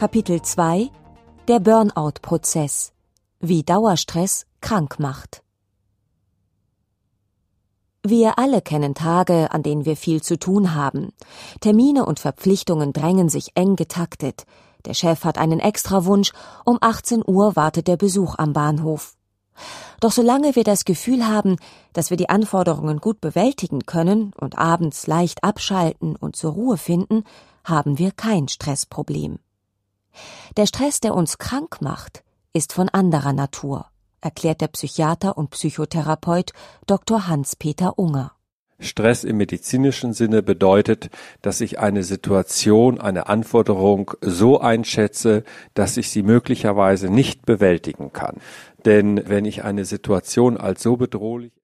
Kapitel 2: Der Burnout-Prozess. Wie Dauerstress krank macht. Wir alle kennen Tage, an denen wir viel zu tun haben. Termine und Verpflichtungen drängen sich eng getaktet. Der Chef hat einen Extrawunsch, um 18 Uhr wartet der Besuch am Bahnhof. Doch solange wir das Gefühl haben, dass wir die Anforderungen gut bewältigen können und abends leicht abschalten und zur Ruhe finden, haben wir kein Stressproblem. Der Stress, der uns krank macht, ist von anderer Natur, erklärt der Psychiater und Psychotherapeut Dr. Hans-Peter Unger. Stress im medizinischen Sinne bedeutet, dass ich eine Situation, eine Anforderung so einschätze, dass ich sie möglicherweise nicht bewältigen kann. Denn wenn ich eine Situation als so bedrohlich